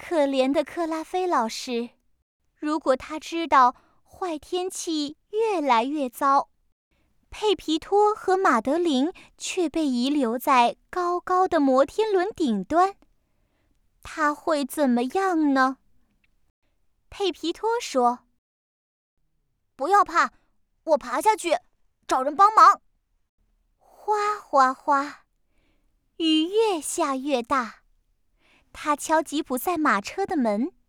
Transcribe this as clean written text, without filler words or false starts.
可怜的克拉菲老师，如果他知道坏天气越来越糟，佩皮托和马德琳却被遗留在高高的摩天轮顶端，他会怎么样呢？佩皮托说：“ 不要怕，我爬下去，找人帮忙。” 哗哗哗，雨越下越大。他敲吉普赛马车的门，